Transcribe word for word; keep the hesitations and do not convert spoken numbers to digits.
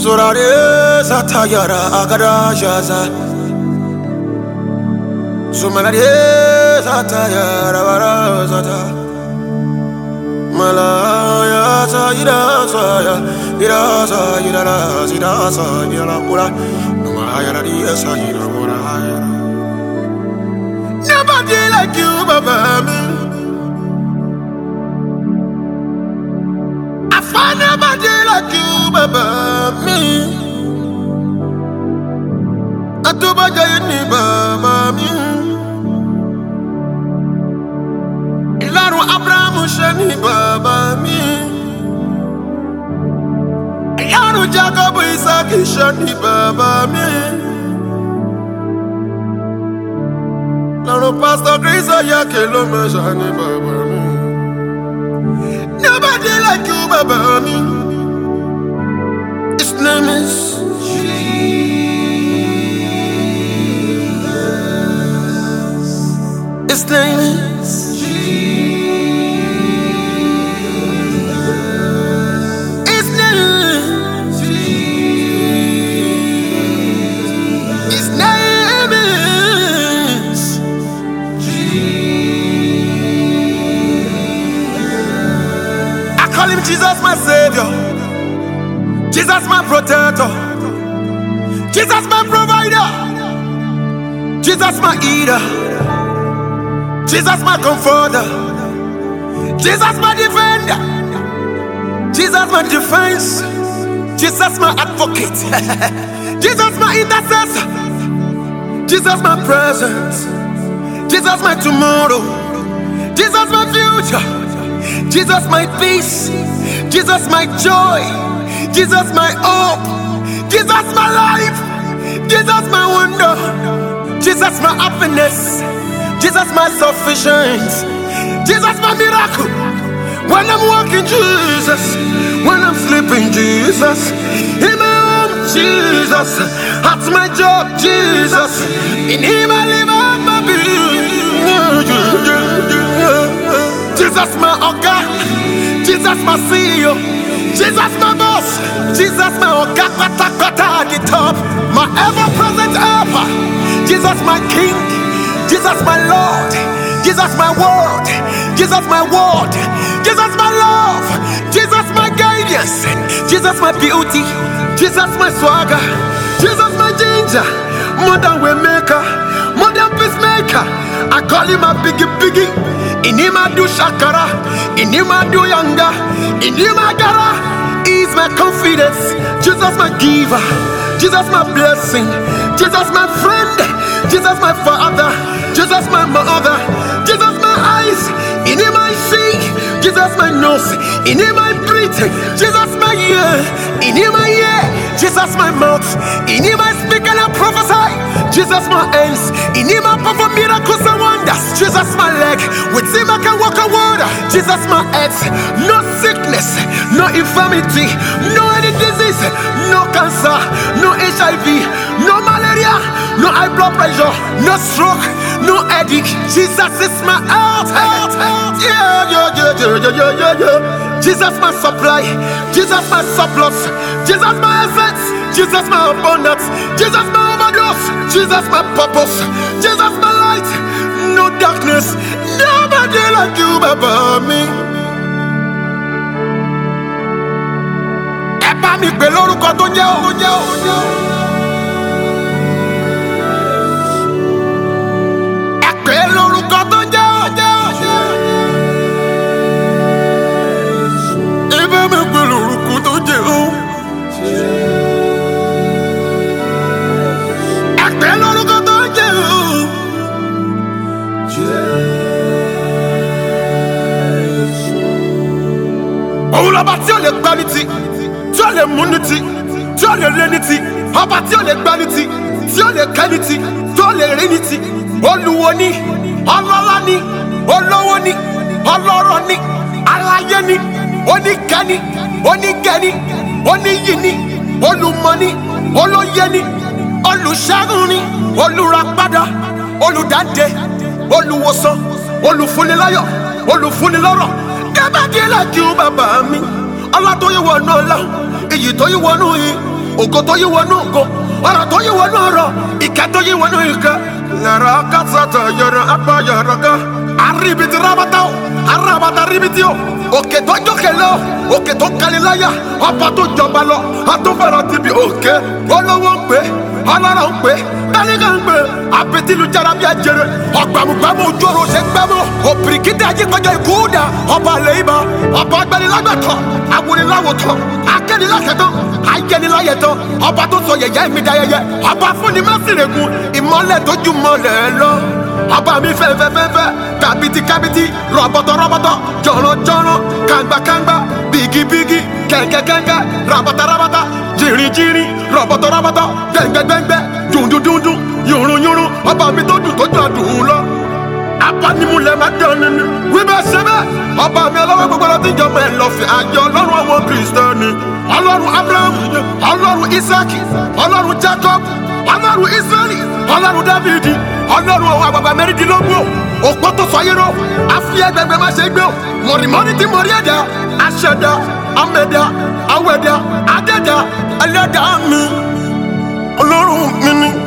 Zorare satayara agada jaza. Zumanare satayara barazata. Malaya sa ira saya ira sa ira la ira sa ira la ura. Numaya la ira sa ira ura. Nobody like you, Baba. I find nobody like you, Baba. Me. I do bad ni Baba me. Ilaro Abraham shani Baba me. Ilaro Jacob Isaac shani Baba me. Ilaro Pastor Chris Ayake Loma shani Baba me. Nobody like you, Baba me. His name is Jesus. His name is Jesus. His name is Jesus. His name is Jesus. I call him Jesus, my Savior. Jesus, my protector. Jesus, my provider. Jesus, my eater. Jesus, my comforter. Jesus, my defender. Jesus, my defense. Jesus, my advocate. Jesus, my intercessor. Jesus, my presence. Jesus, my tomorrow. Jesus, my future. Jesus, my peace. Jesus, my joy. Jesus, my hope. Jesus, my life. Jesus, my wonder. Jesus, my happiness. Jesus, my sufficiency. Jesus, my miracle. When I'm walking, Jesus. When I'm sleeping, Jesus. In my home, Jesus. At my job, Jesus. In Him I live out my being. Jesus, my Oga. Jesus, my C E O. Jesus, my boss. Jesus, my Oga kata kata at the top. My ever-present helper. Jesus, my King. Jesus, my Lord. Jesus, my word. Jesus, my word. Jesus, my love. Jesus, my guidance. Jesus, my beauty. Jesus, my swagger. Jesus, my ginger. Modern way maker. Modern peacemaker. I call him a biggie biggie. In him I do shakara. In him I do younger. In him I gara. He's my confidence. Jesus, my giver. Jesus, my blessing. Jesus, my friend. Jesus, my father. Jesus, my mother. Jesus, my eyes. In him I see. Jesus, my nose. In him I breathe. Jesus, my ear. In him I hear. Jesus, my mouth. In him I speak and I prophesy. Jesus, my hands. In him I perform miracles and wonders. Jesus, my leg. With him I can walk on water. Jesus, my head. No sickness. No infirmity. No any disease. No cancer. No H I V. No malaria. No high blood pressure. No stroke. No headache. Jesus is my health. Health. Health. Yeah, yeah, yeah, yeah, yeah, yeah, yeah. Jesus, my supply. Jesus, my surplus. Jesus, my assets. Jesus, my abundance. Jesus, my overdose. Jesus, my purpose. Jesus, my light. No darkness. Nobody like you, Baba me. Eba mi pe lórúkọ tó jẹ́ o. Ẹ pè lórúkọ tó jẹ́ o. Eba mi pe lórúkọ tó jẹ́ o. Ẹ pè lórúkọ tó jẹ́ o. Òun lọ́ba tí ò lè gbá ní ti, tí ò lè mú ní ti, tí ò lè lé ní ti, ọba tí ò lè gbá ní ti, tí ò lè kẹ́ ní ti, tí ò lè rí ní ti. Olúwo ni, ọlọ́lá ni, olówó ni, ọlọ́rọ̀ ni, aláyé ni, oníkẹ́ni, onígẹ̀ni, oníyì ni, olùmọ̀ ni, olóyè ni, olùṣẹ́gun ni, olùràpadà, olùdáǹdè, olùwòsàn, olùfúnniláyọ̀, olùfúnnilọ́rọ̀. Nobody like you, Baba mi. Allah tó yí wọnú ọlá, iyì tó yí wọnú yìí, ògo tó yí wọnú ògo, ọ̀rọ̀ tó yí wọnú ọ̀rọ̀, ìkẹ́ tó yí wọnú ìkẹ́. Lẹ́rọ kásátọ̀ yọrọ apá yọrọ kan. Aribiti rabata o, arabata ribiti o. Òkè tó jókè lọ, òkè tó kaliláyà, ọba tó jọba lọ, àtúfẹ̀rọ̀ ti bi òkè. Olówó ń pè, ọlọ́rọ̀ ń pè, tálíkà ń pè, àbètìlú jara bí ajere. Ọ̀gbàmùgbàmù ojú ọ̀rọ̀ ṣe gbẹ́mọ̀. Òbìrìkìtì ajíkọjọ ìkúdà, ọba àlẹ́ ibà, ọba agbẹnilágbàtọ̀, awoniláwòtọ̀, akẹ́nilákẹ́tọ̀, ayẹniláyẹtọ̀, ọba tó sọ yẹ̀yẹ́ mi dayẹyẹ, ọba fúnni mẹ́sìrègùn, ìmọ́lẹ̀ tó ju mọ́lẹ̀ lọ. Ọba mi fẹ́fẹ́fẹ́fẹ́, kàbìtì kàbìtì, rọ̀bọ̀tọ̀ rọ̀bọ̀tọ̀, jọ̀rọ̀ jọ̀rọ̀, kàngbà kàngbà, bìgì bìgì, kẹ̀kẹ́ kẹ̀kẹ́, rabata rabata, jìrì jìrì, rọ̀bọ̀tọ̀ rọ̀bọ̀tọ̀, gbẹ̀ngbẹ̀ gbẹ̀ngbẹ̀, dùndùn dùndùn, yùrùn yùrùn, ọba mi tó dùn tó jọ dùn lọ. Apanimulẹ̀ máa dán nínú, wí bẹ́ẹ̀ ṣe bẹ́ẹ̀. Ọba mi ọlọ́wọ́ gbogbo ọdún ìjọba ẹ̀ lọ́fẹ̀ẹ́ àjọ ọlọ́run àwọn kìrìsìtẹ́nì. Ọlọ́run Abraham, ọlọ́run Isaki, ọlọ́run Jacob, ọlọ́run Israẹli, ọlọ́run Dávidi, ọlọ́run àwọn àgbàgbà mẹ́rìndínlógún. Òpó tó sọ ayérò, àfi ẹgbẹgbẹ má ṣe gbé o. Mọ̀rìmọ́ni tí mo rí ẹ̀dá, aṣẹ̀dá, amẹ̀dá, awẹ̀dá, adẹ́dá, ẹlẹ́dàá mi. Ọlọ́run mi ni.